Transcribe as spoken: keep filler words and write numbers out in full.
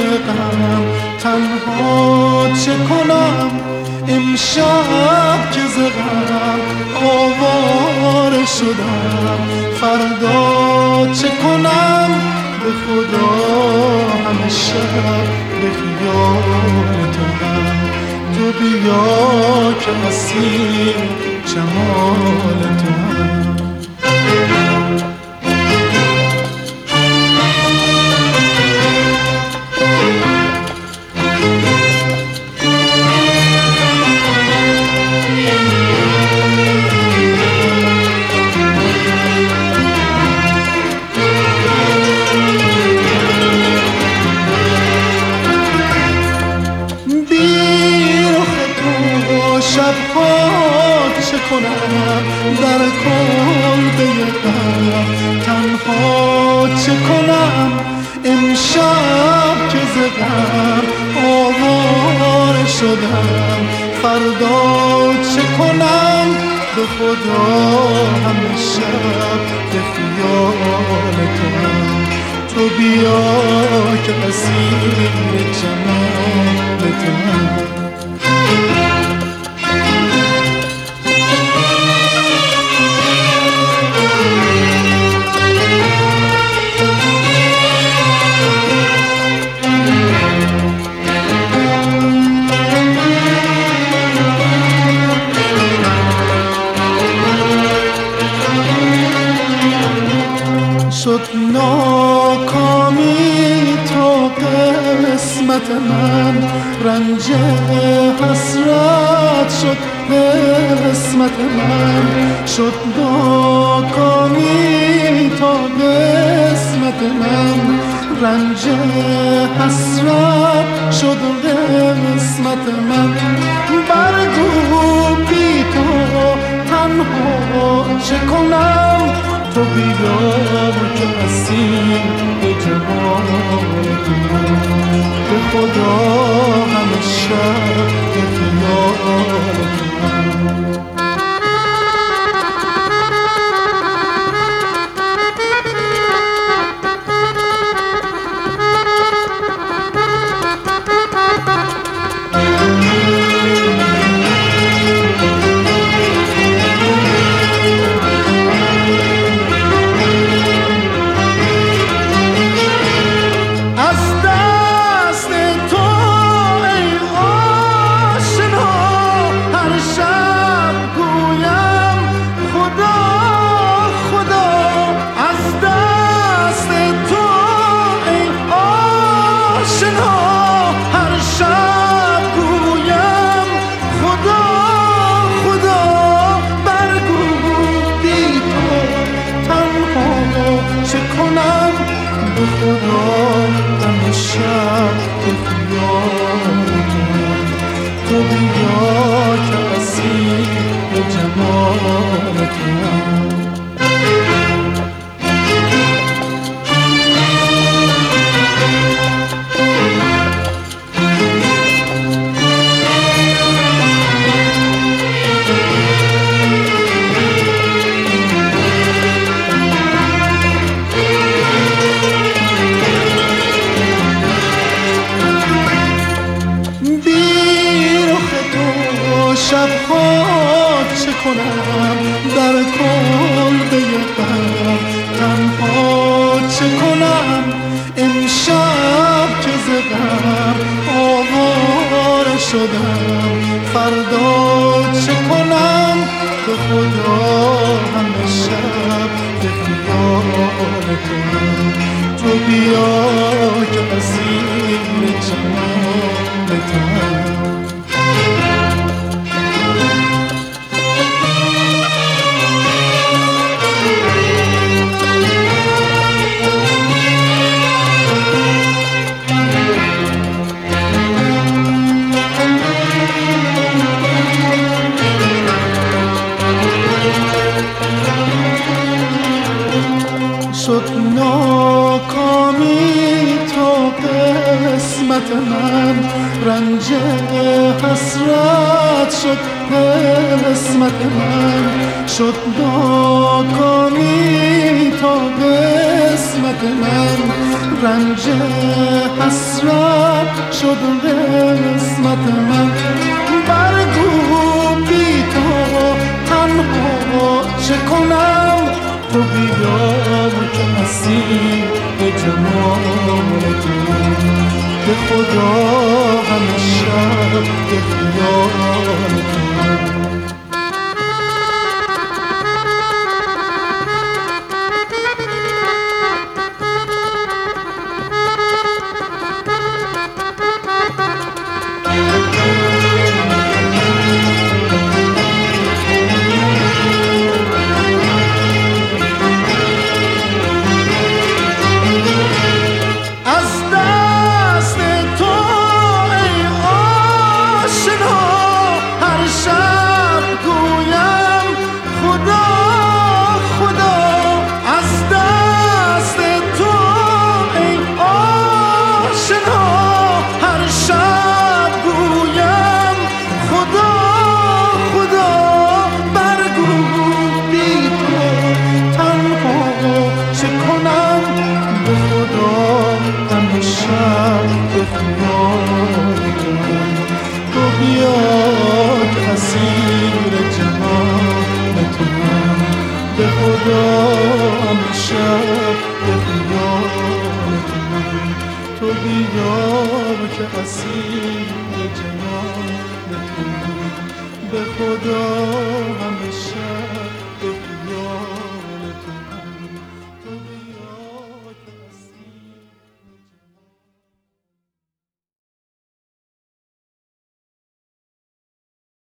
غم تنها چه کنم امشب که ز غم آواره شدم فردا چه کنم به خدا همه شب به خیال تو هم تو بیا که اسیر جمال تو هم شبها چه کنم در کلبه غم تنها چه کنم امشب که ز غم آواره شدم فردا چه کنم به خدا همه شب به خیال تو هم تو بیا که اسیر جمال تو هم شد ناکامی تو قسمت من رنج حسرت شد قسمت من شد ناکامی تو قسمت من رنج حسرت شد قسمت من برگو بی تو تنها چه کنم تو بیا که اسیر جمال تو به خدا همه شب به خیال تو به خدا همه شب به خیال تو بیا که اسیر جمال تو شبها چه کنم در کلبه غم تنها چه کنم امشب که ز غم آواره شدم فردا چه کنم به خدا همه شب به خیال تو تو بیا که اسیر جمال تو شد ناکامی تو قسمت من رنج حسرت شد قسمت من، شد ناکامی تا قسمت من. رنج حسرت شد قسمت من. برگو بی تو تنها چه کنم؟ تو بیدار که اسیر جمال تو، به خدا همه شب به خیال تو. اسیر جمال تو، به خدا امشب به خیال تو. تو بیار که اسیر